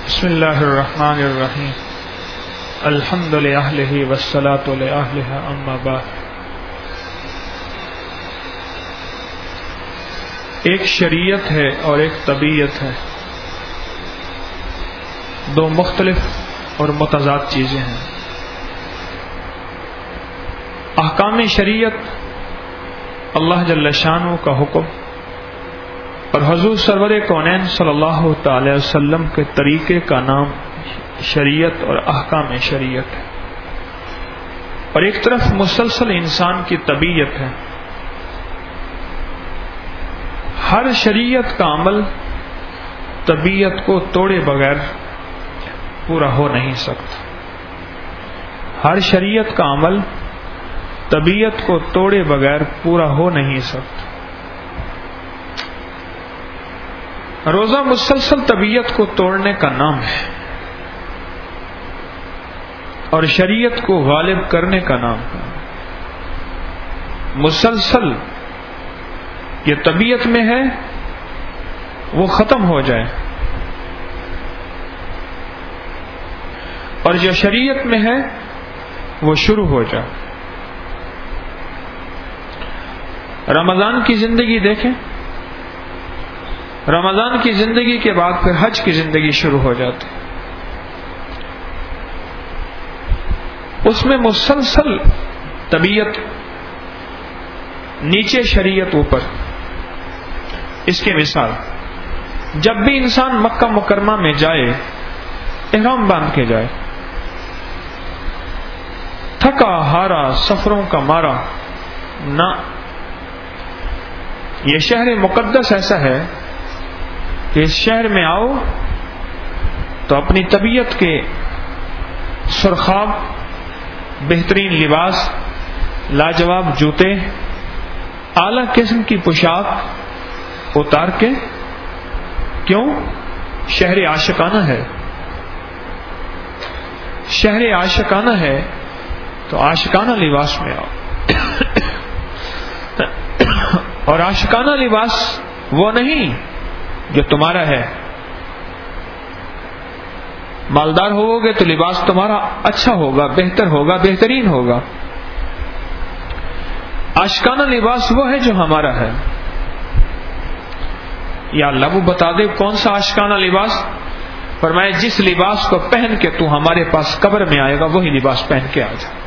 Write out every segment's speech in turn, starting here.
بسم اللہ الرحمن الرحیم الحمد للہ والصلاة لأہلہ اما بعد۔ ایک شریعت ہے اور ایک طبیعت ہے، دو مختلف اور متضاد چیزیں ہیں۔ احکام شریعت اللہ جل شانہ کا حکم اور حضور سرور کونین صلی اللہ تعالی وسلم کے طریقے کا نام شریعت اور احکام شریعت ہے، اور ایک طرف مسلسل انسان کی طبیعت ہے۔ ہر شریعت کا عمل طبیعت کو توڑے بغیر پورا ہو نہیں سکتا۔ ہر شریعت کا عمل طبیعت کو توڑے بغیر پورا ہو نہیں سکتا۔ روزہ مسلسل طبیعت کو توڑنے کا نام ہے اور شریعت کو غالب کرنے کا نام ہے۔ مسلسل یہ طبیعت میں ہے وہ ختم ہو جائے، اور جو شریعت میں ہے وہ شروع ہو جائے۔ رمضان کی زندگی دیکھیں، رمضان کی زندگی کے بعد پھر حج کی زندگی شروع ہو جاتی، اس میں مسلسل طبیعت نیچے شریعت اوپر۔ اس کی مثال، جب بھی انسان مکہ مکرمہ میں جائے احرام باندھ کے جائے، تھکا ہارا سفروں کا مارا نہ، یہ شہر مقدس ایسا ہے کہ اس شہر میں آؤ تو اپنی طبیعت کے سرخاب بہترین لباس، لاجواب جوتے، اعلی قسم کی پوشاک اتار کے، کیوں؟ شہر عاشقانہ ہے، شہر عاشقانہ ہے تو عاشقانہ لباس میں آؤ۔ اور عاشقانہ لباس وہ نہیں جو تمہارا ہے۔ مالدار ہوگے تو لباس تمہارا اچھا ہوگا، بہتر ہوگا، بہترین ہوگا۔ عاشقانہ لباس وہ ہے جو ہمارا ہے۔ یا اللہ وہ بتا دے کون سا عاشقانہ لباس؟ فرمایا جس لباس کو پہن کے تو ہمارے پاس قبر میں آئے گا وہی لباس پہن کے آ جا،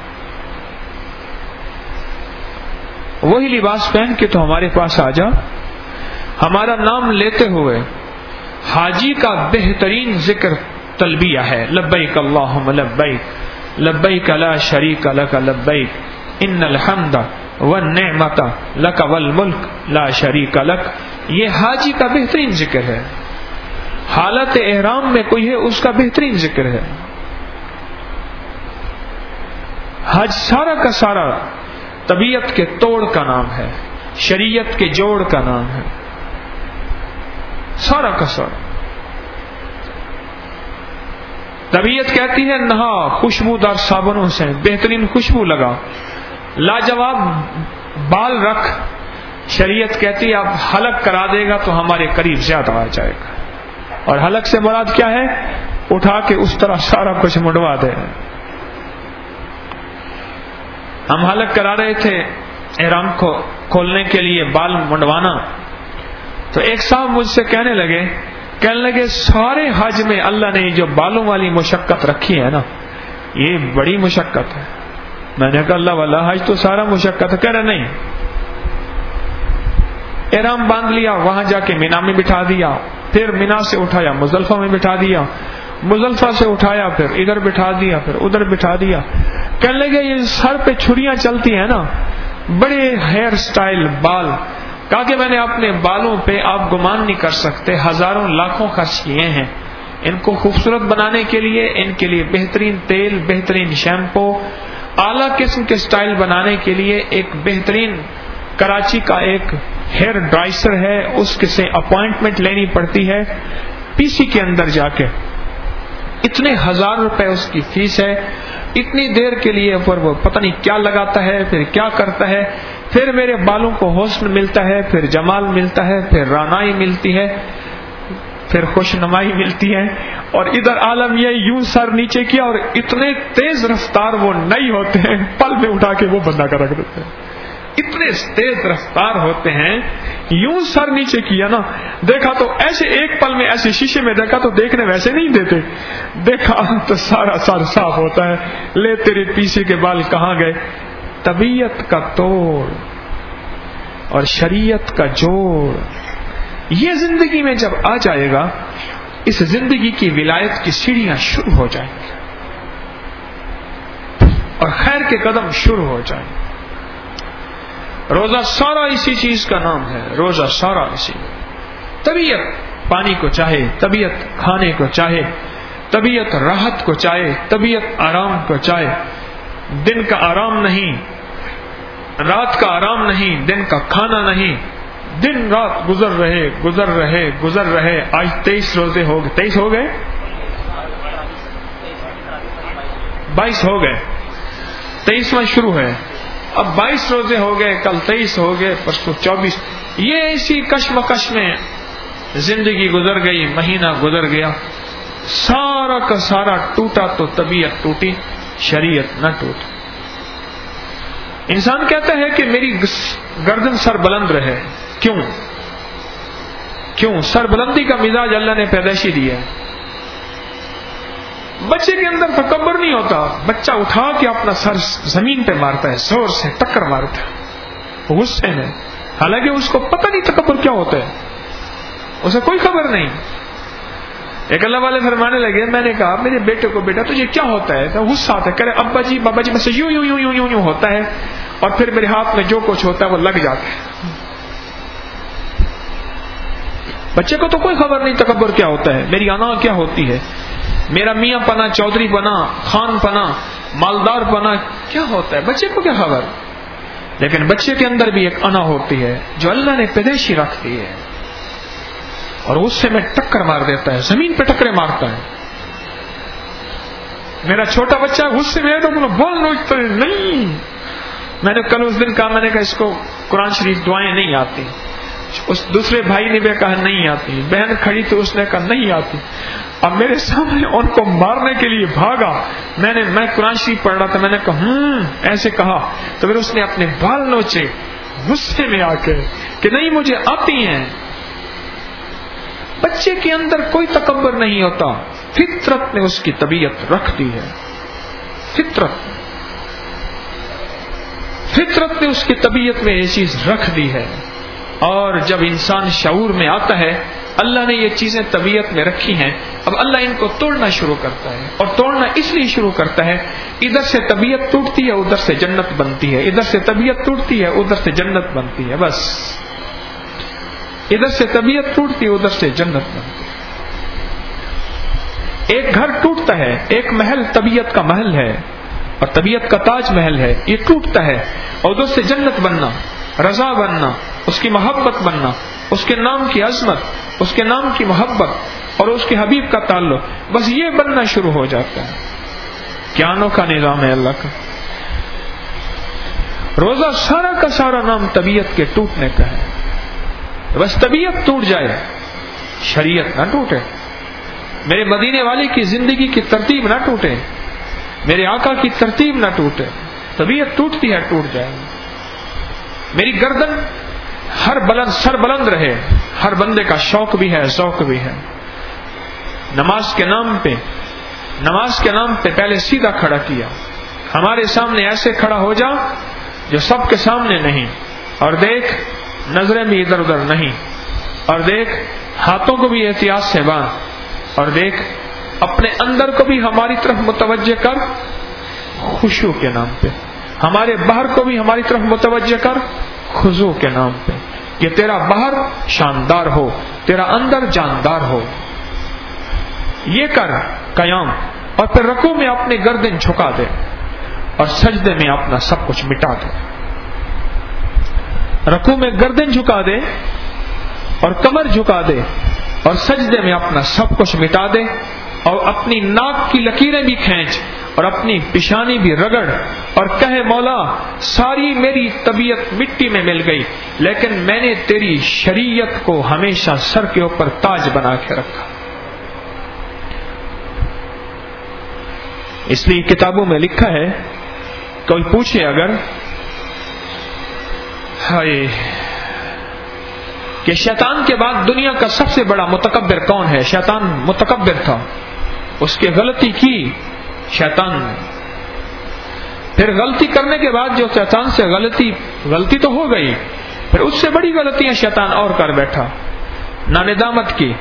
وہی لباس پہن کے تو ہمارے پاس آ جا۔ ہمارا نام لیتے ہوئے حاجی کا بہترین ذکر تلبیہ ہے، لبیک اللہم لبیک لبیک لا شریک لک لبیک ان الحمد والنعمت لک والملک لا شریک لک۔ یہ حاجی کا بہترین ذکر ہے، حالت احرام میں کوئی ہے اس کا بہترین ذکر ہے۔ حج سارا کا سارا طبیعت کے توڑ کا نام ہے، شریعت کے جوڑ کا نام ہے، سارا کا سارا۔ طبیعت کہتی ہے نہا خوشبودار صابنوں سے، بہترین خوشبو لگا، لاجواب بال رکھ۔ شریعت کہتی ہے اب حلق کرا دے گا تو ہمارے قریب زیادہ آ جائے گا، اور حلق سے مراد کیا ہے؟ اٹھا کے اس طرح سارا کچھ منڈوا دے۔ ہم حلق کرا رہے تھے احرام کو کھولنے کے لیے، بال منڈوانا، تو ایک صاحب مجھ سے کہنے لگے سارے حج میں اللہ نے جو بالوں والی مشقت رکھی ہے نا یہ بڑی مشقت ہے۔ میں نے کہا اللہ والا حج تو سارا مشقت ہے۔ کہہ رہے نہیں، احرام باندھ لیا، وہاں جا کے مینا میں بٹھا دیا، پھر مینا سے اٹھایا مزدلفہ میں بٹھا دیا، مزدلفہ سے اٹھایا پھر ادھر بٹھا دیا، پھر ادھر بٹھا دیا۔ کہنے لگے یہ سر پہ چھریاں چلتی ہیں نا، بڑے ہیئر سٹائل بال۔ کہا کہ میں نے اپنے بالوں پہ آپ گمان نہیں کر سکتے ہزاروں لاکھوں خرچ کیے ہیں ان کو خوبصورت بنانے کے لیے، ان کے لیے بہترین تیل، بہترین شیمپو، اعلیٰ قسم کے سٹائل بنانے کے لیے ایک بہترین کراچی کا ایک ہیئر ڈرائسر ہے، اس کے سے اپوائنٹمنٹ لینی پڑتی ہے پی سی کے اندر جا کے، اتنے ہزار روپے اس کی فیس ہے، اتنی دیر کے لیے پر وہ پتہ نہیں کیا لگاتا ہے، پھر کیا کرتا ہے، پھر میرے بالوں کو حسن ملتا ہے، پھر جمال ملتا ہے، پھر رانائی ملتی ہے، پھر خوشنمائی ملتی ہے. اور ادھر عالم یہ یوں سر نیچے کیا اور اتنے تیز رفتار وہ نہیں ہوتے ہیں, پل میں اٹھا کے وہ بندہ کا رکھ دیتے ہیں. اتنے تیز رفتار ہوتے ہیں, یوں سر نیچے کیا نا, دیکھا تو ایسے ایک پل میں ایسے شیشے میں دیکھا تو دیکھنے ویسے نہیں دیتے, دیکھا تو سارا سر صاف ہوتا ہے. لے تیرے پیچھے کے بال کہاں گئے. طبیعت کا توڑ اور شریعت کا جوڑ, یہ زندگی میں جب آ جائے گا, اس زندگی کی ولایت کی سیڑھیاں شروع ہو جائیں گی اور خیر کے قدم شروع ہو جائیں گے. روزہ سارا اسی چیز کا نام ہے, روزہ سارا اسی. طبیعت پانی کو چاہے, طبیعت کھانے کو چاہے, طبیعت راحت کو چاہے, طبیعت آرام کو چاہے. دن کا آرام نہیں, رات کا آرام نہیں, دن کا کھانا نہیں, دن رات گزر رہے گزر رہے گزر رہے. آج 23 روزے ہو گئے, 23 ہو گئے, 22 ہو گئے, 23واں شروع ہے. اب 22 روزے ہو گئے, کل 23 ہو گئے, پرسوں 24. یہ اسی کشمکش میں زندگی گزر گئی, مہینہ گزر گیا, سارا کا سارا ٹوٹا تو طبیعت ٹوٹی, شریعت نہ ٹوٹی. انسان کہتا ہے کہ میری گردن سر بلند رہے. کیوں؟ کیوں؟ سر بلندی کا مزاج اللہ نے پیدائشی دیا ہے. بچے کے اندر تکبر نہیں ہوتا, بچہ اٹھا کے اپنا سر زمین پہ مارتا ہے, زور سے ٹکر مارتا ہے غصے میں, حالانکہ اس کو پتہ نہیں تکبر کیا ہوتا ہے, اسے کوئی خبر نہیں. ایک اللہ والے فرمانے لگے, میں نے کہا میرے بیٹے کو, بیٹا تجھے کیا ہوتا ہے؟ تو غصہ آتا ہے, کہہ رہے ابا جی بابا جی بس یوں یوں یوں یوں یوں یوں ہوتا ہے, اور پھر میرے ہاتھ میں جو کچھ ہوتا ہے وہ لگ جاتا ہے. بچے کو تو کوئی خبر نہیں تکبر کیا ہوتا ہے, میری انا کیا ہوتی ہے, میرا میاں پنا, چودھری پنا, خان پنا, مالدار پنا کیا ہوتا ہے, بچے کو کیا خبر. لیکن بچے کے اندر بھی ایک انا ہوتی ہے جو اللہ نے پیدائشی رکھ دی ہے, اور اس سے میں ٹکر مار دیتا ہے, زمین پہ ٹکرے مارتا ہے. میرا چھوٹا بچہ غصے میں تو بول نوچتا ہے, نہیں. میں نے کل اس دن کہا, میں نے کہا اس کو قرآن شریف دعائیں نہیں آتی. اس دوسرے بھائی نے بھی کہا نہیں آتی, بہن کھڑی تو اس نے کہا نہیں آتی. اب میرے سامنے ان کو مارنے کے لیے بھاگا. میں قرآن شریف پڑھ رہا تھا, میں نے کہا ایسے کہا, تو پھر اس نے اپنے بال نوچے غصے میں آ کے کہ نہیں مجھے آتی ہیں. بچے کے اندر کوئی تکبر نہیں ہوتا, فطرت نے اس کی طبیعت رکھ دی ہے. فطرت نے اس کی طبیعت میں یہ چیز رکھ دی ہے. اور جب انسان شعور میں آتا ہے, اللہ نے یہ چیزیں طبیعت میں رکھی ہیں, اب اللہ ان کو توڑنا شروع کرتا ہے. اور توڑنا اس لیے شروع کرتا ہے, ادھر سے طبیعت ٹوٹتی ہے ادھر سے جنت بنتی ہے, ادھر سے طبیعت ٹوٹتی ہے ادھر سے جنت بنتی ہے. بس ادھر سے طبیعت ٹوٹتی ہے ادھر سے جنت بنتی ہے. ایک گھر ٹوٹتا ہے, ایک محل طبیعت کا محل ہے اور طبیعت کا تاج محل ہے, یہ ٹوٹتا ہے, اور ادھر سے جنت بننا, رضا بننا, اس کی محبت بننا, اس کے نام کی عظمت, اس کے نام کی محبت اور اس کے حبیب کا تعلق, بس یہ بننا شروع ہو جاتا ہے. کیا انوکھا نظام ہے اللہ کا. روزہ سارا کا سارا نام طبیعت کے ٹوٹنے کا ہے. بس طبیعت ٹوٹ جائے, شریعت نہ ٹوٹے. میرے مدینے والے کی زندگی کی ترتیب نہ ٹوٹے, میرے آقا کی ترتیب نہ ٹوٹے. طبیعت ٹوٹتی ہے, ٹوٹ جائے. میری گردن سر بلند رہے, ہر بندے کا شوق بھی ہے, ذوق بھی ہے. نماز کے نام پہ پہلے سیدھا کھڑا کیا. ہمارے سامنے ایسے کھڑا ہو جا جو سب کے سامنے نہیں, اور دیکھ نظریں بھی ادھر ادھر نہیں, اور دیکھ ہاتھوں کو بھی احتیاط سے باندھ, اور دیکھ اپنے اندر کو بھی ہماری طرف متوجہ کر خشوع کے نام پہ, ہمارے باہر کو بھی ہماری طرف متوجہ کر خضوع کے نام پہ, کہ تیرا باہر شاندار ہو, تیرا اندر جاندار ہو. یہ کر قیام, اور پھر رکوع میں اپنے گردن جھکا دے, اور سجدے میں اپنا سب کچھ مٹا دے. رکوع میں گردن جھکا دے اور کمر جھکا دے, اور سجدے میں اپنا سب کچھ مٹا دے, اور اپنی ناک کی لکیریں بھی کھینچ, اور اپنی پیشانی بھی رگڑ اور کہے مولا ساری میری طبیعت مٹی میں مل گئی لیکن میں نے تیری شریعت کو ہمیشہ سر کے اوپر تاج بنا کے رکھا. اس لیے کتابوں میں لکھا ہے, کوئی پوچھے اگر کہ شیطان کے بعد دنیا کا سب سے بڑا متکبر کون ہے؟ شیطان متکبر تھا, اس کی غلطی کی شیطان نے. پھر غلطی کرنے کے بعد جو شیطان سے غلطی تو ہو گئی, پھر اس سے بڑی غلطیاں شیطان اور کر بیٹھا. نہ ندامت کی,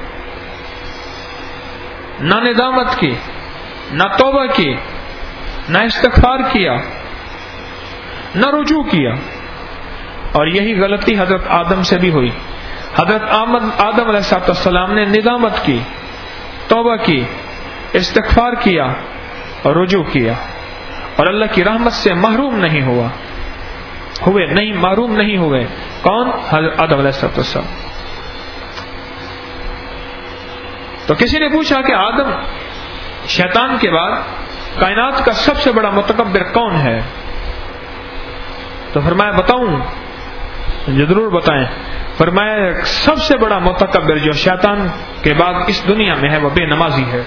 نہ توبہ کی, نہ استغفار کیا, نہ رجوع کیا. اور یہی غلطی حضرت آدم سے بھی ہوئی. حضرت آدم علیہ السلام نے ندامت کی, توبہ کی, استغفار کیا اور رجوع کیا, اور اللہ کی رحمت سے محروم نہیں ہوئے. کون؟ حضرت آدم علیہ السلام. تو کسی نے پوچھا کہ آدم شیطان کے بعد کائنات کا سب سے بڑا متکبر کون ہے؟ تو فرمایا بتاؤں؟ ضرور بتائیں. فرمایا سب سے بڑا متکبر جو شیطان کے بعد اس دنیا میں ہے وہ بے نمازی ہے.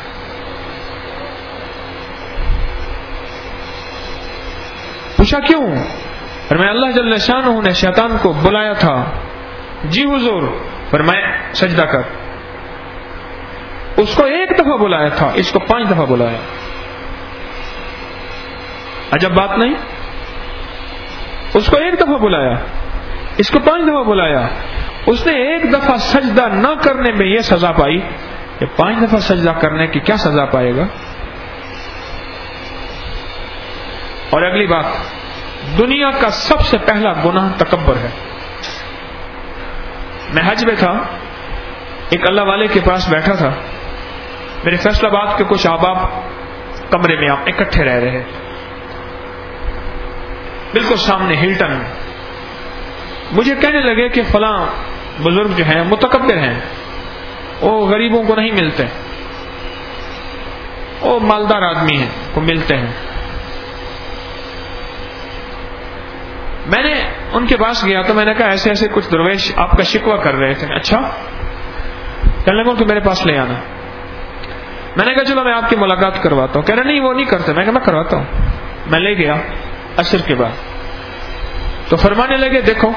پوچھا کیوں؟ فرمایا اللہ جل شانہ نے شیطان کو بلایا تھا. جی حضور. فرمایا سجدہ کر. اس کو ایک دفعہ بلایا تھا, اس کو 5 دفعہ بلایا. عجب بات نہیں؟ اس کو ایک دفعہ بلایا, اس کو 5 دفعہ بلایا. اس نے ایک دفعہ سجدہ نہ کرنے میں یہ سزا پائی کہ 5 دفعہ سجدہ کرنے کی کیا سزا پائے گا؟ اور اگلی بات, دنیا کا سب سے پہلا گناہ تکبر ہے. میں حج میں تھا, ایک اللہ والے کے پاس بیٹھا تھا. میرے فیصل آباد کے کچھ احباب کمرے میں آپ اکٹھے رہ رہے, بالکل سامنے ہلٹن میں. مجھے کہنے لگے کہ فلاں بزرگ جو ہیں متکبر ہیں, وہ غریبوں کو نہیں ملتے, وہ مالدار آدمی ہیں کو ملتے ہیں. میں نے ان کے پاس گیا تو میں نے کہا ایسے ایسے کچھ درویش آپ کا شکوہ کر رہے تھے. اچھا. کہنے لگا کہ میرے پاس لے آنا. میں نے کہا چلو میں آپ کی ملاقات کرواتا ہوں. کہہ رہے نہیں وہ نہیں کرتے. میں کہا میں کرواتا ہوں. میں لے گیا عصر کے بعد, تو فرمانے لگے دیکھو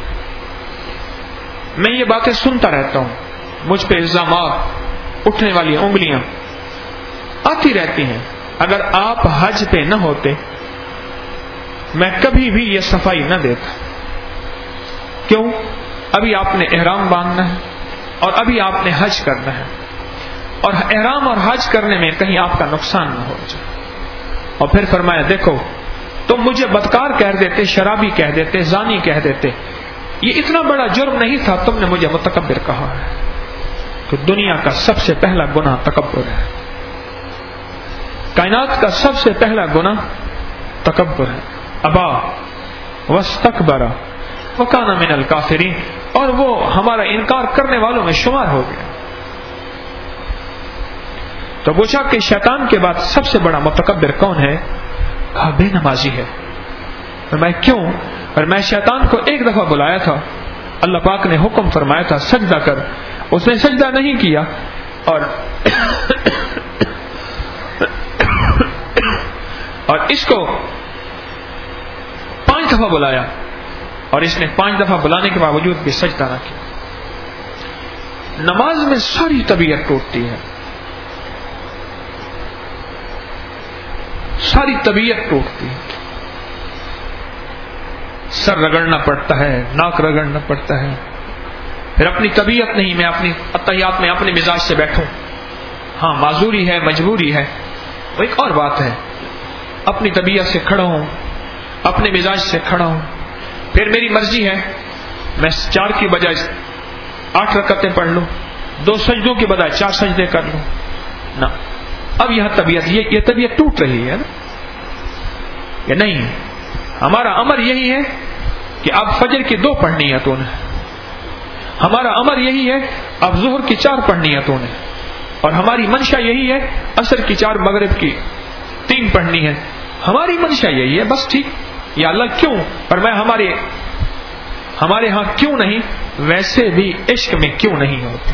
میں یہ باتیں سنتا رہتا ہوں, مجھ پہ الزامات, اٹھنے والی انگلیاں آتی رہتی ہیں. اگر آپ حج پہ نہ ہوتے میں کبھی بھی یہ صفائی نہ دیتا. کیوں؟ ابھی آپ نے احرام باندھنا ہے اور ابھی آپ نے حج کرنا ہے, اور احرام اور حج کرنے میں کہیں آپ کا نقصان نہ ہو جائے. اور پھر فرمایا دیکھو تم مجھے بدکار کہہ دیتے, شرابی کہہ دیتے, زانی کہہ دیتے, یہ اتنا بڑا جرم نہیں تھا, تم نے مجھے متکبر کہا ہے. تو دنیا کا سب سے پہلا گناہ تکبر ہے. کائنات کا سب سے پہلا گناہ تکبر ہے. ابا واستکبر وکان من الکافرین, اور وہ ہمارا انکار کرنے والوں میں شمار ہو گیا. تو پوچھا کہ شیطان کے بعد سب سے بڑا متکبر کون ہے؟ کہا بے نمازی ہے. اور میں کیوں؟ اور میں شیطان کو ایک دفعہ بلایا تھا, اللہ پاک نے حکم فرمایا تھا سجدہ کر, اس نے سجدہ نہیں کیا, اور اس کو 5 دفعہ بلایا, اور اس نے 5 دفعہ بلانے کے باوجود بھی سجدہ نہ کیا. نماز میں ساری طبیعت ٹوٹتی ہے, ساری طبیعت ٹوٹتی ہے. سر رگڑنا پڑتا ہے, ناک رگڑنا پڑتا ہے. پھر اپنی طبیعت نہیں, میں اپنی اتحیات میں اپنے مزاج سے بیٹھوں. ہاں معذوری ہے, مجبوری ہے, وہ ایک اور بات ہے. اپنی طبیعت سے کھڑا ہوں, اپنے مزاج سے کھڑا ہوں. پھر میری مرضی ہے میں 4 کی بجائے 8 رکعتیں پڑھ لوں, 2 سجدوں کی بجائے 4 سجدے کر لوں. نہ, اب یہاں طبیعت یہ طبیعت ٹوٹ رہی ہے نا, کہ نہیں. ہمارا امر یہی ہے کہ اب فجر کی 2 پڑھنی ہے تو نے, ہمارا امر یہی ہے اب ظہر کی 4 پڑھنی ہے تو نے, اور ہماری منشا یہی ہے عصر کی 4, مغرب کی 3 دین پڑھنی ہے. ہماری منشا یہی ہے بس. ٹھیک. یا اللہ کیوں؟ پر میں ہمارے ہاں کیوں نہیں؟ ویسے بھی عشق میں کیوں نہیں ہوتی؟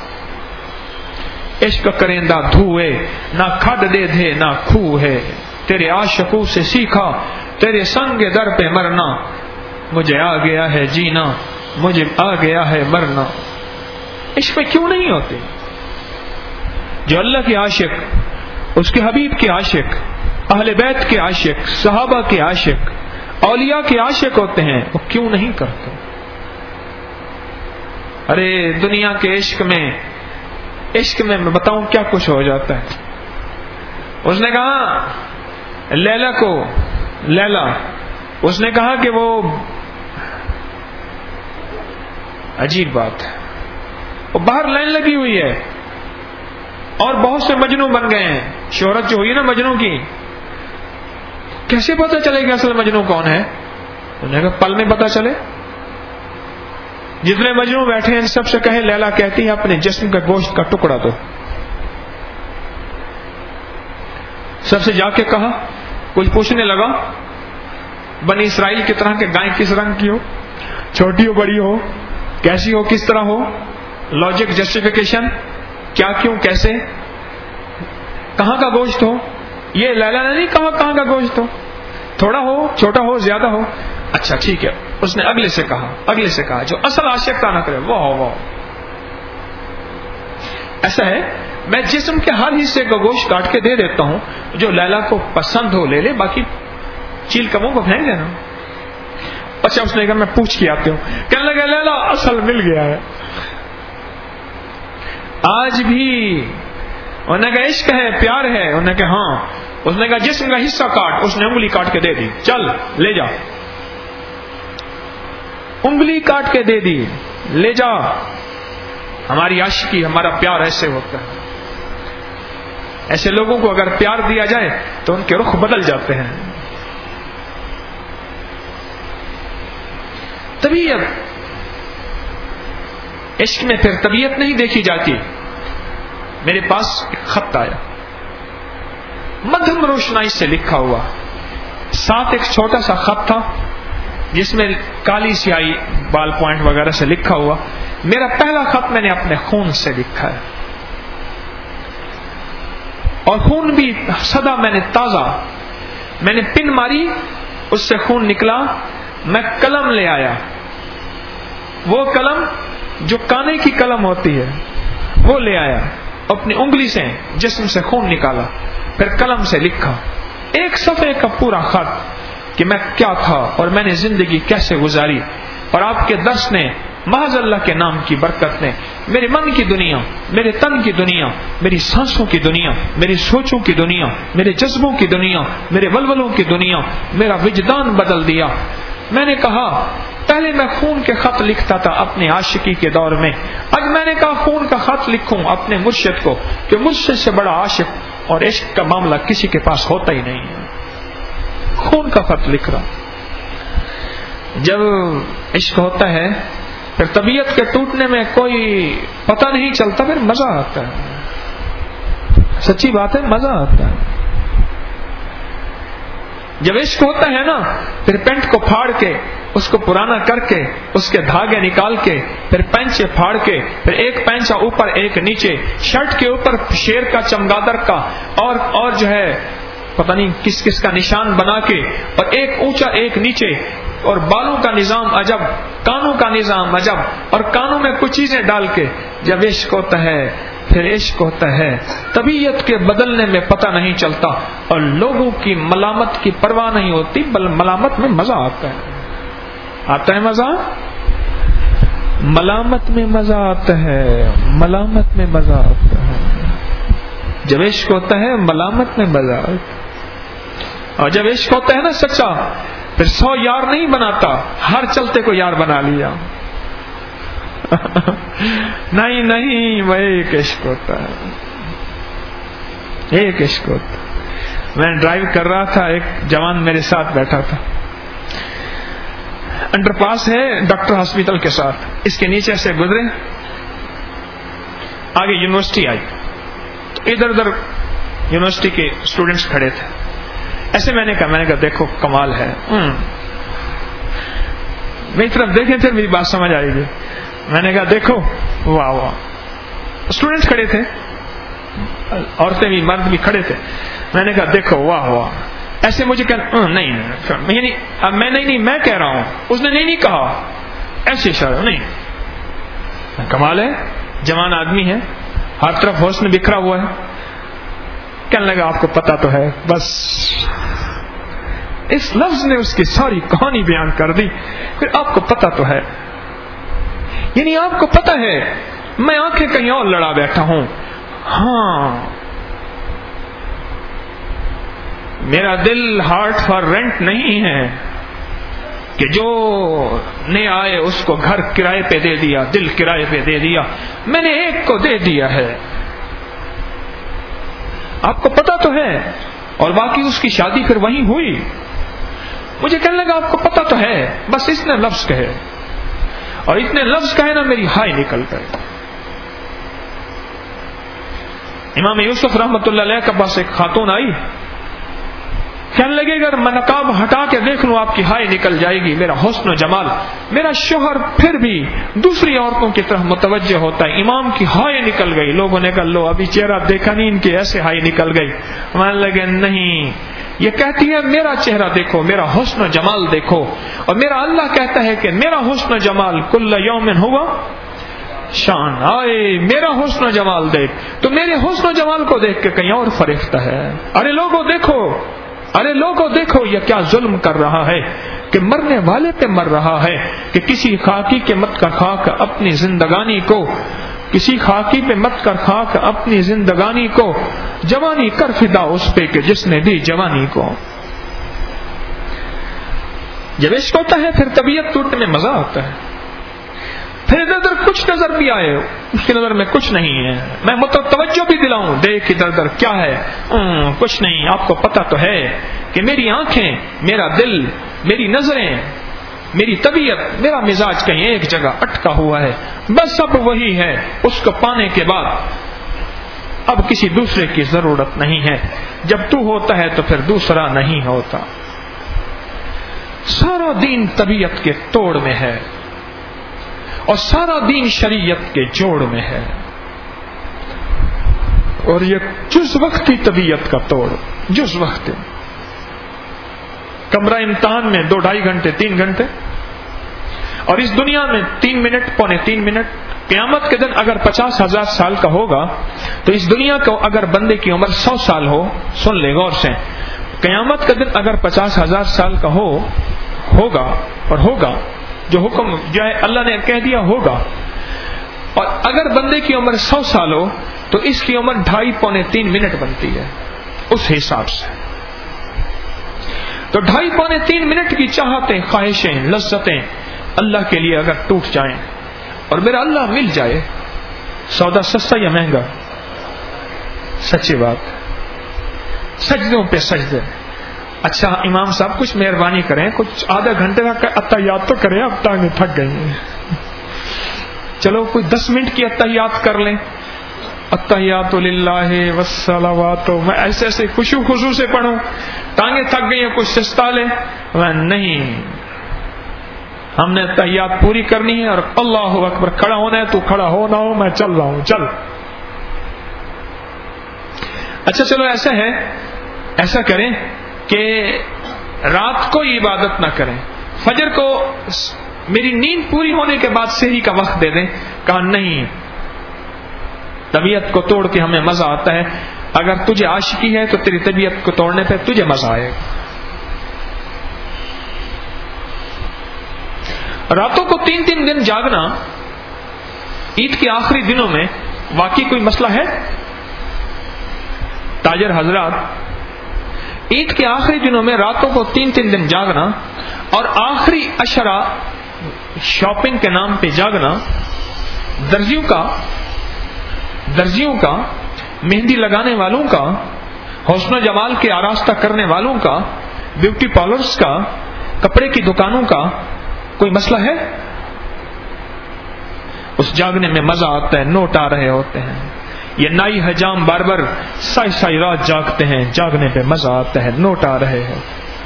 عشق کرندہ دھوئے نہ کھڈ دے دے نہ کھو ہے. تیرے عاشقوں سے سیکھا تیرے سنگ در پہ مرنا. مجھے آ گیا ہے جینا مجھے آ گیا ہے مرنا. عشق میں کیوں نہیں ہوتے؟ جو اللہ کے عاشق، اس کے حبیب کے عاشق، اہل بیت کے عاشق، صحابہ کے عاشق، اولیاء کے عاشق ہوتے ہیں، وہ کیوں نہیں کرتے؟ ارے دنیا کے عشق میں میں بتاؤں کیا کچھ ہو جاتا ہے. اس نے کہا لیلا اس نے کہا کہ وہ عجیب بات ہے، وہ باہر لائن لگی ہوئی ہے اور بہت سے مجنوں بن گئے ہیں. شہرت جو ہوئی نا مجنوں کی، کیسے پتہ چلے گا اصل مجنوں کون ہے؟ انہوں نے کہا پل میں پتہ چلے. جتنے مجنوں بیٹھے ہیں سب سے کہے لیلا کہتی ہے اپنے جسم کا گوشت کا ٹکڑا دو. سب سے جا کے کہا، کچھ پوچھنے لگا بنی اسرائیل کی طرح کہ گائے کس رنگ کی ہو، چھوٹی ہو بڑی ہو، کیسی ہو کس طرح ہو، لاجک جسٹیفیکیشن کیا کیوں کیسے، کہاں کا گوشت ہو. یہ لیلا نے نہیں کہا کہاں کا گوشت ہو، تھوڑا ہو چھوٹا ہو زیادہ ہو. اچھا ٹھیک ہے. اس نے اگلے سے کہا جو اصل عاشق نہ کرے وہ ایسا ہے میں جسم کے ہر حصے کا گوشت کاٹ کے دے دیتا ہوں، جو لیلا کو پسند ہو لے لے، باقی چیل کموں کو پھینک دینا. اچھا اس نے کہا میں پوچھ کے آتے ہوں. کہنے لگا لیلا اصل مل گیا ہے. آج بھی انہوں نے کہا عشق ہے پیار ہے. انہوں نے کہا ہاں. اس نے کہا جسم کا حصہ کاٹ. اس نے انگلی کاٹ کے دے دی. چل لے جا. انگلی کاٹ کے دے دی، لے جا. ہماری عاشقی ہمارا پیار ایسے ہوتا ہے. ایسے لوگوں کو اگر پیار دیا جائے تو ان کے رخ بدل جاتے ہیں. طبیعت عشق میں پھر طبیعت نہیں دیکھی جاتی. میرے پاس ایک خط آیا، مدھم روشنائی سے لکھا ہوا، ساتھ ایک چھوٹا سا خط تھا جس میں کالی سیاہی بال پوائنٹ وغیرہ سے لکھا ہوا. میرا پہلا خط میں نے اپنے خون سے لکھا ہے، اور خون بھی سدا میں نے تازہ، میں نے پن ماری اس سے خون نکلا. میں قلم لے آیا، وہ قلم جو کانے کی قلم ہوتی ہے وہ لے آیا، اپنی انگلی سے جسم سے خون نکالا، پھر قلم سے لکھا ایک صفحے کا پورا خط کہ میں کیا تھا اور میں نے زندگی کیسے گزاری. اور آپ کے درس نے محض اللہ کے نام کی برکت نے میرے من کی دنیا، میرے تن کی دنیا، میری سانسوں کی دنیا، میری سوچوں کی دنیا، میرے جذبوں کی دنیا، میرے ولولوں کی دنیا، میرا وجدان بدل دیا. میں نے کہا پہلے میں خون کے خط لکھتا تھا اپنے عاشقی کے دور میں، اب میں نے کہا خون کا خط لکھوں اپنے مرشد کو کہ مجھ سے بڑا عاشق اور عشق کا معاملہ کسی کے پاس ہوتا ہی نہیں ہے. خون کا خط لکھ رہا. جب عشق ہوتا ہے پھر طبیعت کے ٹوٹنے میں کوئی پتہ نہیں چلتا، پھر مزہ آتا ہے. سچی بات ہے، مزہ آتا ہے. جب عشق ہوتا ہے نا پھر پینٹ کو پھاڑ کے اس کو پرانا کر کے اس کے دھاگے نکال کے پھر پینچے پھاڑ کے پھر ایک پینچا اوپر ایک نیچے، شرٹ کے اوپر شیر کا چمگادر کا اور جو ہے پتہ نہیں کس کس کا نشان بنا کے، اور ایک اونچا ایک نیچے، اور بالوں کا نظام عجب، کانوں کا نظام عجب، اور کانوں میں کچھ چیزیں ڈال کے. جب عشق ہوتا ہے پھر عشق ہوتا ہے طبیعت کے بدلنے میں پتہ نہیں چلتا، اور لوگوں کی ملامت کی پرواہ نہیں ہوتی، بل ملامت میں مزہ آتا ہے. آتا ہے مزہ، ملامت میں مزہ آتا ہے، ملامت میں مزہ آتا ہے. جب عشق ہوتا ہے ملامت میں مزہ آتا ہے. اور جب عشق ہوتا ہے نا سچا، پھر 100 یار نہیں بناتا، ہر چلتے کو یار بنا لیا. نہیں وہ ایک عشق ہوتا ہے، ایک عشق ہوتا ہے. میں ڈرائیو کر رہا تھا، ایک جوان میرے ساتھ بیٹھا تھا، انڈر پاس ہے ڈاکٹر ہاسپٹل کے ساتھ، اس کے نیچے سے گزرے، آگے یونیورسٹی آئی، تو ادھر ادھر یونیورسٹی کے اسٹوڈنٹس کھڑے تھے. ایسے میں نے کہا دیکھو کمال ہے. میری طرف دیکھیں پھر میری بات سمجھ آئے گی. میں نے کہا دیکھو واہ واہ. اسٹوڈنٹس کھڑے تھے, عورتیں بھی مرد بھی کھڑے تھے. میں نے کہا دیکھو واہ واہ. ایسے مجھے نہیں یعنی اب میں نہیں میں کہہ رہا ہوں, اس نے نہیں کہا, ایسے اشارہ نہیں. کمال ہے, جوان آدمی ہے, ہر طرف حسن بکھرا ہوا ہے. کہنے لگا آپ کو پتا تو ہے. بس اس لفظ نے اس کی ساری کہانی بیان کر دی. پھر آپ کو پتا تو ہے, یعنی آپ کو پتا ہے میں آنکھیں کہیں اور لڑا بیٹھا ہوں. ہاں میرا دل ہارٹ فار رینٹ نہیں ہے کہ جو نے آئے اس کو گھر کرائے پہ دے دیا, دل کرائے پہ دے دیا. میں نے ایک کو دے دیا ہے. آپ کو پتا تو ہے. اور باقی اس کی شادی پھر وہیں ہوئی. مجھے کہنے لگا آپ کو پتا تو ہے, بس اس نے لفظ کہے, اور اتنے لفظ کہے نا میری ہائے نکل گئے. امام یوسف رحمۃ اللہ علیہ کے پاس ایک خاتون آئی, کہنے لگے اگر میں نقاب ہٹا کے دیکھ لوں آپ کی ہائے نکل جائے گی. میرا حسن و جمال. میرا شوہر پھر بھی دوسری عورتوں کی طرف متوجہ ہوتا ہے. امام کی ہائے نکل گئی. لوگوں نے کہا لو ابھی چہرہ دیکھا نہیں, ان کے ایسے ہائے نکل گئی. مان لگے نہیں, یہ کہتی ہے میرا چہرہ دیکھو, میرا حسن و جمال دیکھو. اور میرا اللہ کہتا ہے کہ میرا حسن و جمال کل یومن ہوا شان. آئے میرا حسن و جمال دیکھ. تو میرے حسن و جمال کو دیکھ کے کہیں اور فرشتہ ہے. ارے لوگوں دیکھو, ارے لوگوں دیکھو یہ کیا ظلم کر رہا ہے کہ مرنے والے پہ مر رہا ہے. کہ کسی خاکی کے مت کر خاک اپنی زندگانی کو, کسی خاکی پہ مت کر خاک اپنی زندگانی کو, جوانی کر فدا اس پہ کہ جس نے دی جوانی کو. جب عشق ہوتا ہے پھر طبیعت ٹوٹنے میں مزہ آتا ہے. پھر ادھر ادھر کچھ نظر بھی آئے, اس کی نظر میں کچھ نہیں ہے, میں توجہ بھی دلاؤں, دیکھ ادھر ادھر کیا ہے, کچھ نہیں. آپ کو پتا تو ہے کہ میری آنکھیں, میرا دل, میری نظریں, میری طبیعت, میرا مزاج کہیں ایک جگہ اٹکا ہوا ہے. بس اب وہی ہے. اس کو پانے کے بعد اب کسی دوسرے کی ضرورت نہیں ہے. جب تو ہوتا ہے تو پھر دوسرا نہیں ہوتا. سارا دین طبیعت کے توڑ میں ہے, اور سارا دین شریعت کے جوڑ میں ہے. اور یہ جز وقتی طبیعت کا توڑ, جز وقت. کمرہ امتحان میں 2-2.5 گھنٹے 3 گھنٹے, اور اس دنیا میں 3 منٹ پونے 3 منٹ. قیامت کے دن اگر 50,000 سال کا ہوگا تو اس دنیا کو اگر بندے کی عمر 100 سال ہو, سن لے غور سے, قیامت کے دن اگر 50,000 سال کا ہوگا اور ہوگا, جو حکم جو ہے اللہ نے کہہ دیا ہوگا, اور اگر بندے کی عمر 100 سال ہو تو اس کی عمر 2.5 پونے 3 منٹ بنتی ہے اس حساب سے. تو 2.5 پونے 3 منٹ کی چاہتیں, خواہشیں, لذتیں اللہ کے لیے اگر ٹوٹ جائیں اور میرا اللہ مل جائے, سودا سستا یا مہنگا؟ سچی بات, سجدوں پہ سجدے. اچھا امام صاحب کچھ مہربانی کریں, کچھ آدھا گھنٹے کا اتحیات تو کریں, اب ٹانگیں تھک گئی ہیں. چلو کوئی 10 منٹ کی اتحیات کر لیں. اتحیات للہ والصلوات, میں ایسے ایسے خشوع خضوع سے پڑھوں, ٹانگیں تھک گئی ہیں, کچھ سستا لیں. میں نہیں, ہم نے اتحیات پوری کرنی ہے, اور اللہ اکبر کھڑا ہونا ہے, تو کھڑا ہو نہ ہو میں چل رہا ہوں, چل. اچھا چلو ایسا ہے, ایسا کریں کہ رات کو عبادت نہ کریں, فجر کو میری نیند پوری ہونے کے بعد سحری کا وقت دے دیں. کہا نہیں, طبیعت کو توڑ کے ہمیں مزہ آتا ہے. اگر تجھے عاشقی ہے تو تیری طبیعت کو توڑنے پہ تجھے مزہ آئے گا. راتوں کو 3 دن جاگنا عید کے آخری دنوں میں واقعی کوئی مسئلہ ہے؟ تاجر حضرات, عید کے آخری دنوں میں راتوں کو 3 دن جاگنا اور آخری عشرہ شاپنگ کے نام پہ جاگنا, درزیوں کا, مہندی لگانے والوں کا, حسن و جمال کے آراستہ کرنے والوں کا, بیوٹی پارلرز کا, کپڑے کی دکانوں کا کوئی مسئلہ ہے؟ اس جاگنے میں مزہ آتا ہے, نوٹ آ رہے ہوتے ہیں. یہ نائی حجام باربر سائی سائی رات جاگتے ہیں، جاگنے پہ مزہ آتا ہے، نوٹ آ رہے ہیں،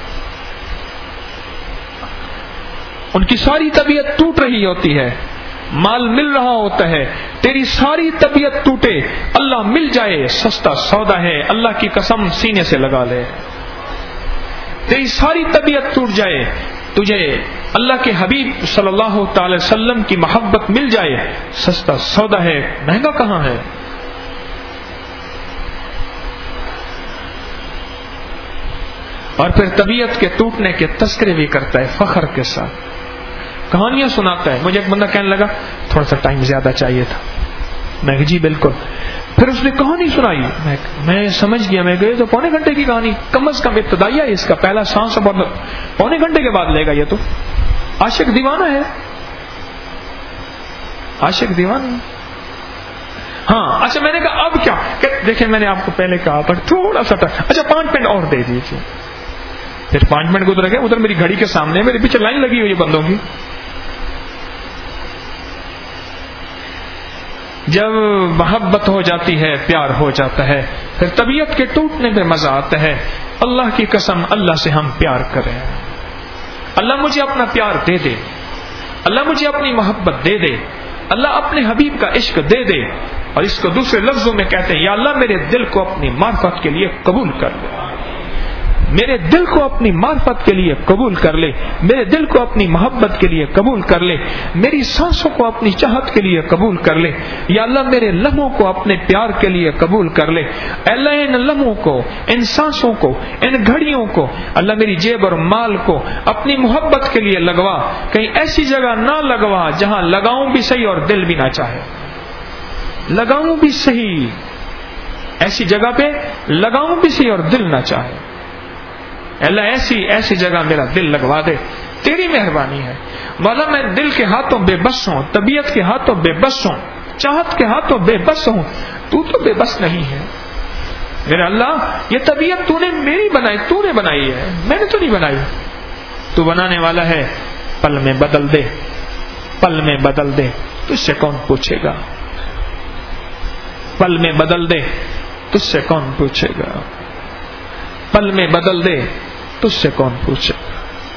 ان کی ساری طبیعت ٹوٹ رہی ہوتی ہے، مال مل رہا ہوتا ہے، تیری ساری طبیعت ٹوٹے، اللہ مل جائے سستا سودا ہے، اللہ کی قسم سینے سے لگا لے، تیری ساری طبیعت ٹوٹ جائے، تجھے اللہ کے حبیب صلی اللہ تعالی وسلم کی محبت مل جائے، سستا سودا ہے، مہنگا کہاں ہے؟ اور پھر طبیعت کے ٹوٹنے کے تذکرے بھی کرتا ہے فخر کے ساتھ، کہانیاں سناتا ہے۔ مجھے ایک بندہ کہنے لگا تھوڑا سا ٹائم زیادہ چاہیے تھا، میں جی بالکل، پھر اس نے کہانی سنائی، میں سمجھ گیا، میں گئے تو پونے گھنٹے کی کہانی، کم از کم ابتدائیہ اس کا پہلا سانس پونے گھنٹے کے بعد لے گا، یہ تو عاشق دیوانہ ہے، عاشق دیوانہ۔ ہاں اچھا، میں نے کہا اب کیا؟ کہ دیکھیں میں نے آپ کو پہلے کہا تھا تھوڑا سا اچھا 5 منٹ اور دے دیجیے، پھر 5 منٹ گزر گئے، ادھر میری گھڑی کے سامنے میرے پیچھے لائن لگی ہوئی ہے بندوں کی۔ جب محبت ہو جاتی ہے، پیار ہو جاتا ہے، پھر طبیعت کے ٹوٹنے پہ مزہ آتا ہے۔ اللہ کی قسم، اللہ سے ہم پیار کریں، اللہ مجھے اپنا پیار دے دے، اللہ مجھے اپنی محبت دے دے، اللہ اپنے حبیب کا عشق دے دے، اور اس کو دوسرے لفظوں میں کہتے ہیں یا اللہ میرے دل کو اپنی معرفت کے لیے قبول کر لے، میرے دل کو اپنی معرفت کے لیے قبول کر لے، میرے دل کو اپنی محبت کے لیے قبول کر لے، میری سانسوں کو اپنی چاہت کے لیے قبول کر لے، یا اللہ میرے لمحوں کو اپنے پیار کے لیے قبول کر لے، اللہ ان لمحوں کو، ان سانسوں کو، ان گھڑیوں کو، اللہ میری جیب اور مال کو اپنی محبت کے لیے لگوا، کہیں ایسی جگہ نہ لگوا جہاں لگاؤں بھی صحیح اور دل بھی نہ چاہے، لگاؤں بھی صحیح، ایسی جگہ پہ لگاؤں بھی صحیح اور دل نہ چاہے، اللہ ایسی جگہ میرا دل لگوا دے، تیری مہربانی ہے مولا، میں دل کے ہاتھوں بے بس ہوں، طبیعت کے ہاتھوں بے بس ہوں، چاہت کے ہاتھوں بے بس ہوں، تو بے بس نہیں ہے میرے اللہ، یہ طبیعت تو نے میری بنائی، تو نے بنائی ہے، میں نے تو نہیں بنائی، تو بنانے والا ہے، پل میں بدل دے، پل میں بدل دے، تجھ سے کون پوچھے گا، پل میں بدل دے، تجھ سے کون پوچھے گا، پل میں بدل دے، تجھ سے کون پوچھے گا۔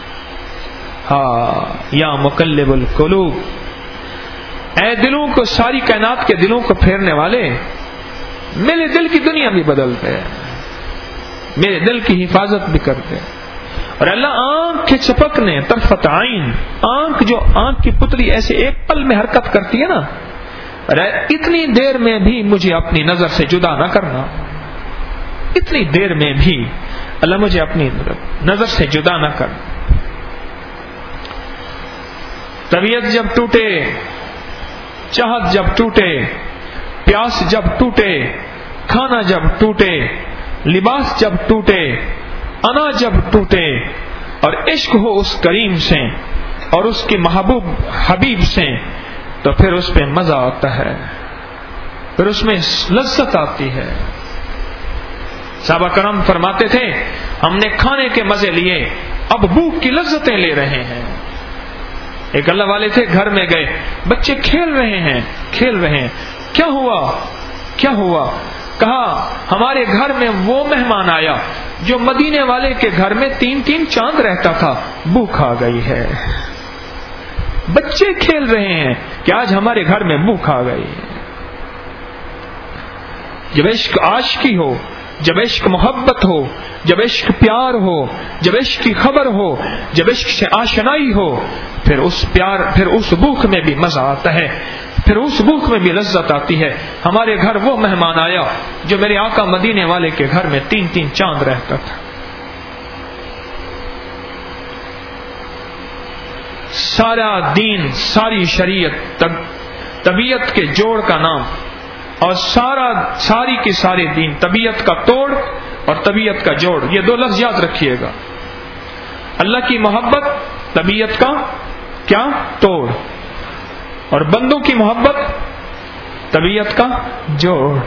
ہاں یا مقلب القلوب، اے دلوں کو، ساری کائنات کے دلوں کو پھیرنے والے، میرے دل کی دنیا بھی بدل دے، میرے دل کی حفاظت بھی کر دے، اور اللہ آنکھ کے چپکنے، طرفت عین، آنکھ جو آنکھ کی پتلی ایسے ایک پل میں حرکت کرتی ہے نا، اتنی دیر میں بھی مجھے اپنی نظر سے جدا نہ کرنا، اتنی دیر میں بھی اللہ مجھے اپنی نظر سے جدا نہ کر۔ طبیعت جب ٹوٹے، چاہت جب ٹوٹے، پیاس جب ٹوٹے، کھانا جب ٹوٹے، لباس جب ٹوٹے، انا جب ٹوٹے، اور عشق ہو اس کریم سے اور اس کے محبوب حبیب سے، تو پھر اس پہ مزہ آتا ہے، پھر اس میں لذت آتی ہے۔ صحابہ کرام فرماتے تھے ہم نے کھانے کے مزے لیے، اب بھوک کی لذتیں لے رہے ہیں۔ ایک اللہ والے تھے، گھر میں گئے، بچے کھیل رہے ہیں، کیا ہوا، کیا ہوا؟ کہا ہمارے گھر میں وہ مہمان آیا جو مدینے والے کے گھر میں 3 چاند رہتا تھا، بھوک آ گئی ہے۔ بچے کھیل رہے ہیں کہ آج ہمارے گھر میں بھوک آ گئی ہے۔ جب عشق عاشقی ہو، جب عشق محبت ہو، جب عشق پیار ہو، جب عشق کی خبر ہو، جب عشق سے آشنائی ہو، پھر اس بھوک میں بھی مزہ آتا ہے، پھر اس بھوک میں بھی لذت آتی ہے۔ ہمارے گھر وہ مہمان آیا جو میرے آقا مدینے والے کے گھر میں 3 چاند رہتا تھا۔ سارا دین، ساری شریعت طبیعت کے جوڑ کا نام، اور ساری کی سارے دین طبیعت کا توڑ اور طبیعت کا جوڑ، یہ 2 لفظ یاد رکھیے گا۔ اللہ کی محبت طبیعت کا کیا توڑ، اور بندوں کی محبت طبیعت کا جوڑ۔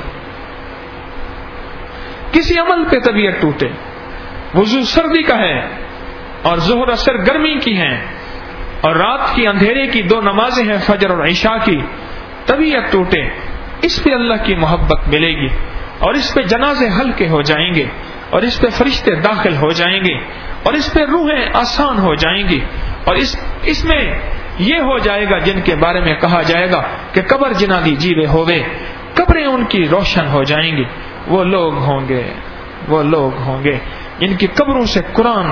کسی عمل پہ طبیعت ٹوٹے، وضو سردی کا ہے اور ظہر اثر گرمی کی ہیں، اور رات کی اندھیرے کی 2 نمازیں ہیں فجر اور عشاء کی، طبیعت ٹوٹے، اس پہ اللہ کی محبت ملے گی، اور اس پہ جنازے ہلکے ہو جائیں گے، اور اس پہ فرشتے داخل ہو جائیں گے، اور اس پہ روحیں آسان ہو جائیں گی، اور اس میں یہ ہو جائے گا جن کے بارے میں کہا جائے گا کہ قبر جنا دی جیوے ہوئے، قبریں ان کی روشن ہو جائیں گی۔ وہ لوگ ہوں گے جن کی قبروں سے قرآن،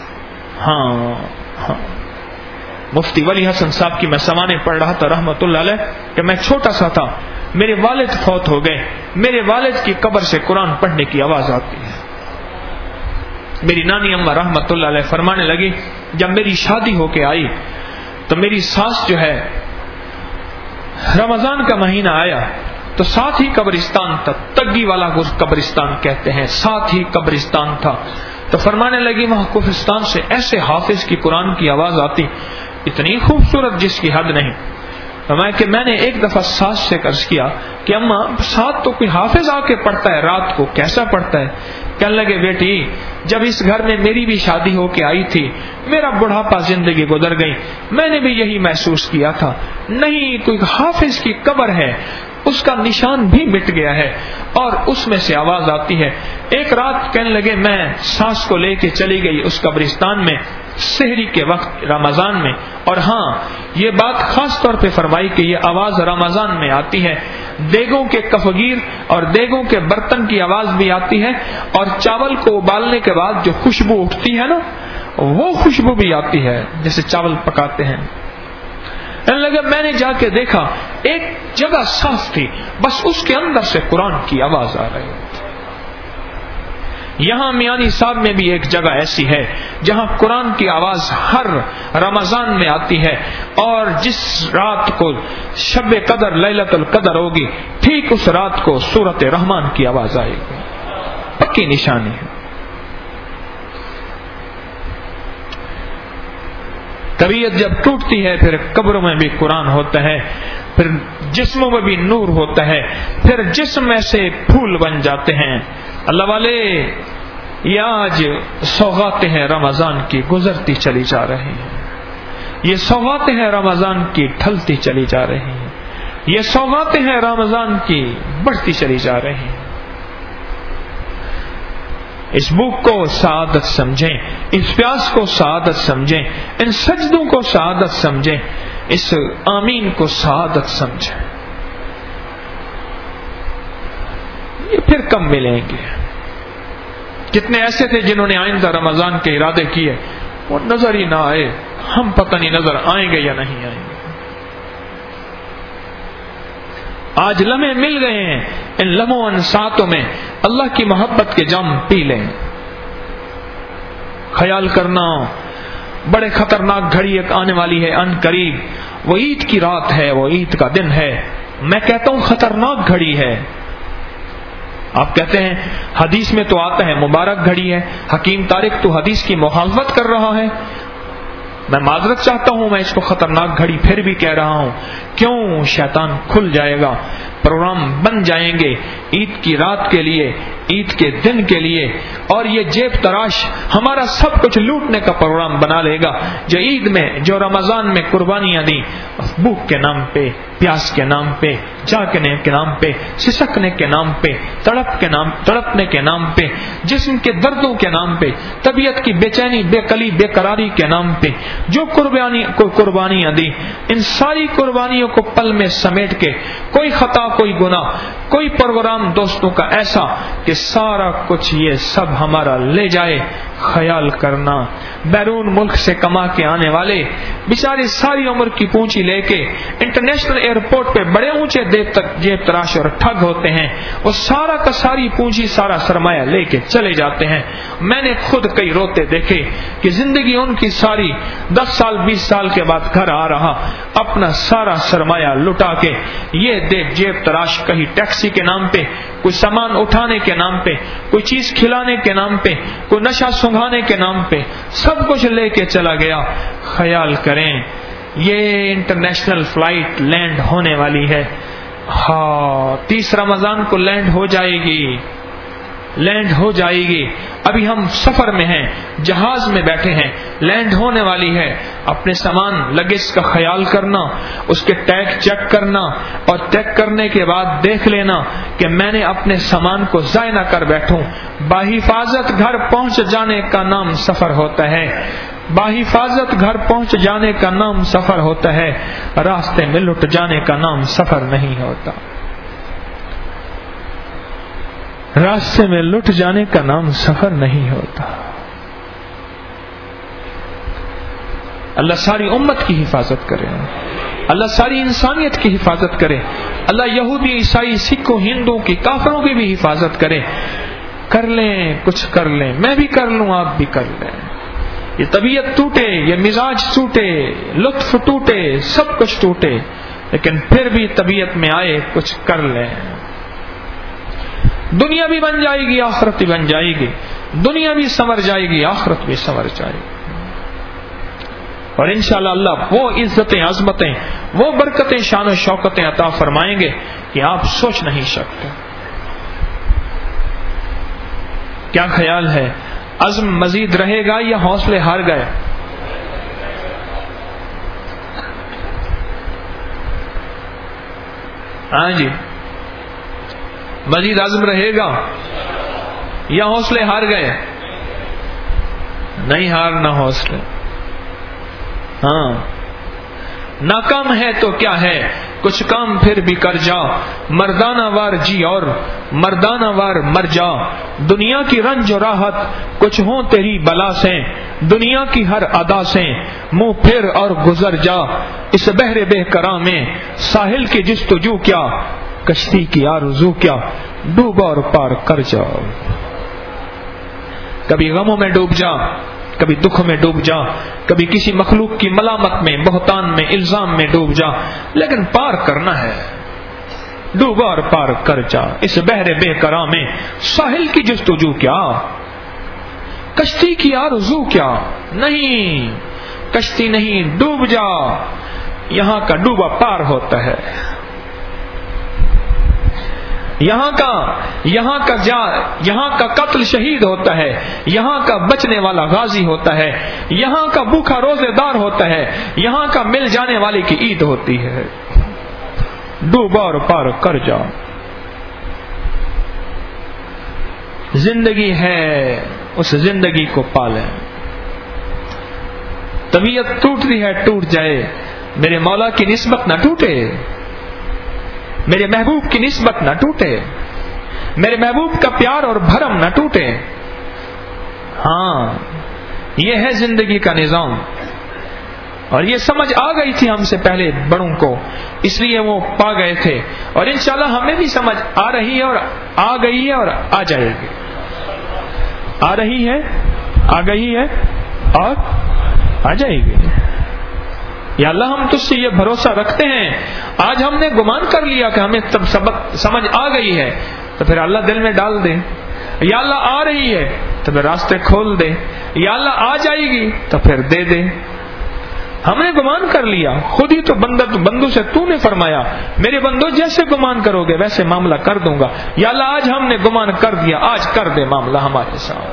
مفتی ولی حسن صاحب کی میں سوانے پڑھ رہا تھا رحمت اللہ علیہ کہ میں چھوٹا سا تھا، میرے والد فوت ہو گئے، میرے والد کی قبر سے قرآن پڑھنے کی آواز آتی ہے۔ میری نانی اماں رحمت اللہ علیہ فرمانے لگی جب میری شادی ہو کے آئی تو میری ساس جو ہے، رمضان کا مہینہ آیا تو ساتھ ہی قبرستان تھا، تگی والا قبرستان کہتے ہیں، ساتھ ہی قبرستان تھا، تو فرمانے لگی وہاں قبرستان سے ایسے حافظ کی قرآن کی آواز آتی، اتنی خوبصورت جس کی حد نہیں۔ کہ میں نے ایک دفعہ ساس سے عرض کیا کہ اماں ساتھ تو کوئی حافظ آ کے پڑھتا ہے رات کو، کیسا پڑھتا ہے؟ کہنے لگے بیٹی جب اس گھر میں میری بھی شادی ہو کے آئی تھی، میرا بڑھاپا زندگی گزر گئی، میں نے بھی یہی محسوس کیا تھا، نہیں کوئی حافظ کی قبر ہے، اس کا نشان بھی مٹ گیا ہے اور اس میں سے آواز آتی ہے۔ ایک رات کہنے لگے میں ساس کو لے کے چلی گئی اس قبرستان میں سحری کے وقت رمضان میں، اور ہاں یہ بات خاص طور پہ فرمائی کہ یہ آواز رمضان میں آتی ہے، دیگوں کے کفگیر اور دیگوں کے برتن کی آواز بھی آتی ہے، اور چاول کو ابالنے کے بعد جو خوشبو اٹھتی ہے نا وہ خوشبو بھی آتی ہے جیسے چاول پکاتے ہیں۔ لگا میں نے جا کے دیکھا ایک جگہ صاف تھی، بس اس کے اندر سے قرآن کی آواز آ رہی تھی۔ یہاں میانی صاحب میں بھی ایک جگہ ایسی ہے جہاں قرآن کی آواز ہر رمضان میں آتی ہے، اور جس رات کو شب قدر لیلۃ القدر ہوگی ٹھیک اس رات کو سورۃ رحمان کی آواز آئے گی، پکی نشانی ہے۔ طبیعت جب ٹوٹتی ہے پھر قبروں میں بھی قرآن ہوتا ہے، پھر جسموں میں بھی نور ہوتا ہے، پھر جسم میں سے پھول بن جاتے ہیں۔ اللہ والے یہ آج سوغاتیں ہیں رمضان کی گزرتی چلی جا رہی ہیں، یہ سوغاتیں ہیں رمضان کی ڈھلتی چلی جا رہی ہیں، یہ سوغاتیں ہیں رمضان کی بڑھتی چلی جا رہی ہیں۔ اس بھوک کو سعادت سمجھیں، اس پیاس کو سعادت سمجھیں، ان سجدوں کو سعادت سمجھیں، اس آمین کو سعادت سمجھیں، یہ پھر کم ملیں گے۔ کتنے ایسے تھے جنہوں نے آئندہ رمضان کے ارادے کیے، وہ نظر ہی نہ آئے، ہم پتہ نہیں نظر آئیں گے یا نہیں آئیں گے۔ آج لمحے مل گئے ہیں، ان لمحوں ان ساتوں میں اللہ کی محبت کے جام پی لیں۔ خیال کرنا بڑے خطرناک گھڑی ایک آنے والی ہے ان قریب، وہ عید کی رات ہے، وہ عید کا دن ہے، میں کہتا ہوں خطرناک گھڑی ہے۔ آپ کہتے ہیں حدیث میں تو آتا ہے مبارک گھڑی ہے، حکیم طارق تو حدیث کی مخالفت کر رہا ہے۔ میں معذرت چاہتا ہوں، میں اس کو خطرناک گھڑی پھر بھی کہہ رہا ہوں، کیوں شیطان کھل جائے گا، پروگرام بن جائیں گے عید کی رات کے لیے، عید کے دن کے لیے، اور یہ جیب تراش ہمارا سب کچھ لوٹنے کا پروگرام بنا لے گا۔ جو عید میں جو رمضان میں قربانیاں دیں بھوک کے نام پہ، پیاس کے نام پہ، جاگنے کے نام پہ، سسکنے کے نام پہ، تڑپنے کے نام پہ، جسم کے دردوں کے نام پہ، طبیعت کی بے چینی بے قلی بے قراری کے نام پہ جو قربانیاں دی، ان ساری قربانیوں کو پل میں سمیٹ کے کوئی خطا کوئی گناہ کوئی پروگرام دوستوں کا ایسا کہ سارا کچھ یہ سب ہمارا لے جائے۔ خیال کرنا بیرون ملک سے کما کے آنے والے بیچارے ساری عمر کی پونجی لے کے انٹرنیشنل ایئرپورٹ پہ بڑے اونچے دیر تک جیب تراش اور ٹھگ ہوتے ہیں، وہ سارا کا ساری پونجی سارا سرمایہ لے کے چلے جاتے ہیں۔ میں نے خود کئی روتے دیکھے کہ زندگی ان کی ساری 10 سال 20 سال کے بعد گھر آ رہا اپنا سارا سرمایہ لٹا کے، یہ دیکھ جیب تراش کہیں ٹیکسی کے نام پہ، کوئی سامان اٹھانے کے نام پہ، کوئی چیز کھلانے کے نام پہ، کوئی نشہ سنگھانے کے نام پہ سب کچھ لے کے چلا گیا۔ خیال کریں یہ انٹرنیشنل فلائٹ لینڈ ہونے والی ہے، 30 رمضان کو لینڈ ہو جائے گی، ابھی ہم سفر میں ہیں، جہاز میں بیٹھے ہیں، لینڈ ہونے والی ہے، اپنے سامان لگیج کا خیال کرنا، اس کے ٹیگ چیک کرنا، اور چیک کرنے کے بعد دیکھ لینا کہ میں نے اپنے سامان کو ضائع نہ کر بیٹھوں۔ باحفاظت گھر پہنچ جانے کا نام سفر ہوتا ہے، باحفاظت گھر پہنچ جانے کا نام سفر ہوتا ہے، راستے میں لٹ جانے کا نام سفر نہیں ہوتا، راستے میں لٹ جانے کا نام سفر نہیں ہوتا۔ اللہ ساری امت کی حفاظت کرے، اللہ ساری انسانیت کی حفاظت کرے، اللہ یہودی عیسائی سکھوں ہندوؤں کی کافروں کی بھی حفاظت کرے۔ کر لیں کچھ کر لیں، میں بھی کر لوں آپ بھی کر لیں، یہ طبیعت ٹوٹے، یہ مزاج ٹوٹے، لطف ٹوٹے، سب کچھ ٹوٹے، لیکن پھر بھی طبیعت میں آئے کچھ کر لیں۔ دنیا بھی بن جائے گی، آخرت بھی بن جائے گی، دنیا بھی سنور جائے گی، آخرت بھی سنور جائے گی، اور انشاءاللہ اللہ وہ عزتیں، عظمتیں، وہ برکتیں، شان و شوکتیں عطا فرمائیں گے کہ آپ سوچ نہیں سکتے۔ کیا خیال ہے، عزم مزید رہے گا یا حوصلے ہار گئے؟ ہاں جی، مزید عزم رہے گا یا حوصلے ہار گئے؟ نہیں ہارنا حوصلے، ہاں ناکام ہے تو کیا ہے، کچھ کام پھر بھی کر جا، مردانہ وار جی اور مردانہ وار مر جا، دنیا کی رنج و راحت کچھ ہوں تیری بلا سے، دنیا کی ہر ادا سے منہ پھر اور گزر جا، اس بحر بے کرا میں ساحل کی جستجو کیا، کشتی کی آرزو کیا، ڈوبا اور پار کر جا۔ کبھی غموں میں ڈوب جا، کبھی دکھ میں ڈوب جا، کبھی کسی مخلوق کی ملامت میں، بہتان میں، الزام میں ڈوب جا، لیکن پار کرنا ہے، ڈوبا اور پار کر جا، اس بحر بے کرا میں ساحل کی جستجو کیا، کشتی کی آرزو کیا، نہیں کشتی نہیں، ڈوب جا، یہاں کا ڈوبا پار ہوتا ہے، یہاں کا قتل شہید ہوتا ہے، یہاں کا بچنے والا غازی ہوتا ہے، یہاں کا بھوکا روزے دار ہوتا ہے، یہاں کا مل جانے والے کی عید ہوتی ہے، ڈوبا اور پار کر جا۔ زندگی ہے، اس زندگی کو پالیں، طبیعت ٹوٹ رہی ہے ٹوٹ جائے، میرے مولا کی نسبت نہ ٹوٹے، میرے محبوب کی نسبت نہ ٹوٹے، میرے محبوب کا پیار اور بھرم نہ ٹوٹے۔ ہاں یہ ہے زندگی کا نظام، اور یہ سمجھ آ گئی تھی ہم سے پہلے بڑوں کو، اس لیے وہ پا گئے تھے، اور انشاءاللہ ہمیں بھی سمجھ آ رہی ہے، اور آ گئی ہے، اور آ جائے گی، آ رہی ہے، آ گئی ہے، اور آ جائے گی۔ یا اللہ ہم تجھ سے یہ بھروسہ رکھتے ہیں، آج ہم نے گمان کر لیا کہ ہمیں تب سمجھ آ گئی ہے، تو پھر اللہ دل میں ڈال دے، یا اللہ آ رہی ہے تو پھر راستے کھول دے، یا اللہ آ جائے گی تو پھر دے دے۔ ہم نے گمان کر لیا، خود ہی تو بندوں سے تو نے فرمایا میرے بندو جیسے گمان کرو گے ویسے معاملہ کر دوں گا، یا اللہ آج ہم نے گمان کر دیا، آج کر دے معاملہ ہمارے ساتھ،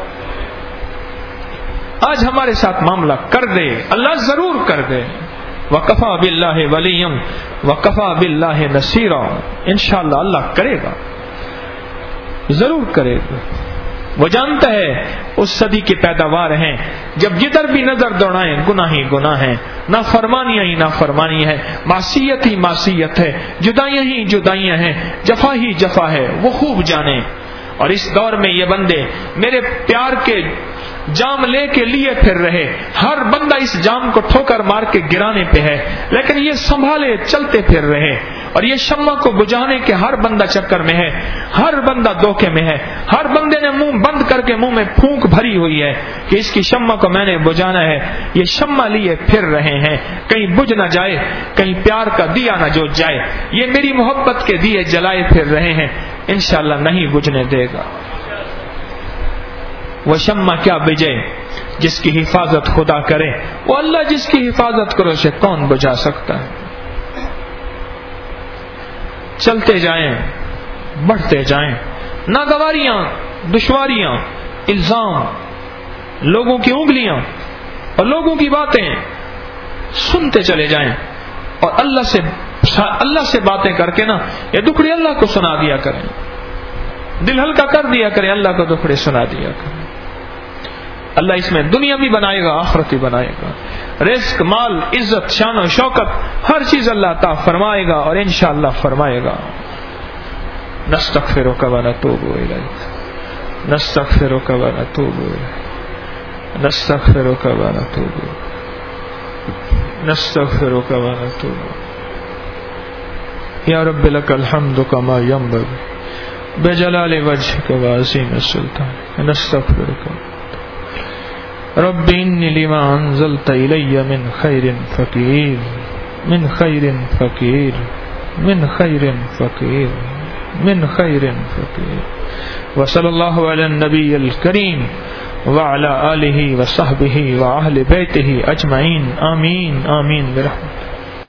آج ہمارے ساتھ معاملہ کر دے، اللہ ضرور کر دے۔ وَكَفَى بِاللَّهِ وَلِيًّا وَكَفَى بِاللَّهِ نَصِيرًا، انشاءاللہ اللہ کرے گا، ضرور کرے گا۔ وہ جانتا ہے اس صدی کی پیداوار ہیں جب جدھر بھی نظر دوڑائیں گناہ ہی گناہ ہے، نافرمانیاں ہی نافرمانی ہے، معصیت ہی معصیت ہے، جدائیاں ہی جدائیاں ہیں، جفا ہی جفا ہے، وہ خوب جانے۔ اور اس دور میں یہ بندے میرے پیار کے جام لے کے لیے پھر رہے، ہر بندہ اس جام کو ٹھوکر مار کے گرانے پہ ہے، لیکن یہ سنبھالے چلتے پھر رہے، اور یہ شمع کو بجھانے کے ہر بندہ چکر میں ہے، ہر بندہ دھوکے میں ہے، ہر بندے نے منہ بند کر کے منہ میں پھونک بھری ہوئی ہے کہ اس کی شمع کو میں نے بجھانا ہے، یہ شمع لیے پھر رہے ہیں، کہیں بجھ نہ جائے، کہیں پیار کا دیا نہ جو جائے، یہ میری محبت کے دیے جلائے پھر رہے ہیں، انشاءاللہ نہیں بجھنے دے گا۔ وہ شمع کیا بجھے جس کی حفاظت خدا کرے، وہ اللہ جس کی حفاظت کرو اسے کون بجھا سکتا ہے۔ چلتے جائیں، بڑھتے جائیں، ناگواریاں، دشواریاں، الزام، لوگوں کی انگلیاں اور لوگوں کی باتیں سنتے چلے جائیں اور اللہ سے باتیں کر کے نا یہ دکھڑے اللہ کو سنا دیا کریں، دل ہلکا کر دیا کریں، اللہ کو دکھڑے سنا دیا کریں. اللہ اس میں دنیا بھی بنائے گا، آخرت بھی بنائے گا. رزق، مال، عزت، شان و شوکت، ہر چیز اللہ عطا فرمائے گا اور انشاءاللہ فرمائے گا. نستغفرک و نتوب الیک، نستغفرک و نتوب الیک، نستغفرک و نتوب الیک، نستغفرک و نتوب الیک. یا رب لک الحمد کما ینبغی بجلال وجهک وعظیم سلطانک. نستغفرک رب انی لما انزلت الی من خیر فقیر، من خیر فقیر، من خیر فقیر، من خیر فقیر. وصلی اللہ علی النبی الکریم وعلی آلہ وصحبہ وأہل بیتہ اجمعین. آمین آمین برحمتہ.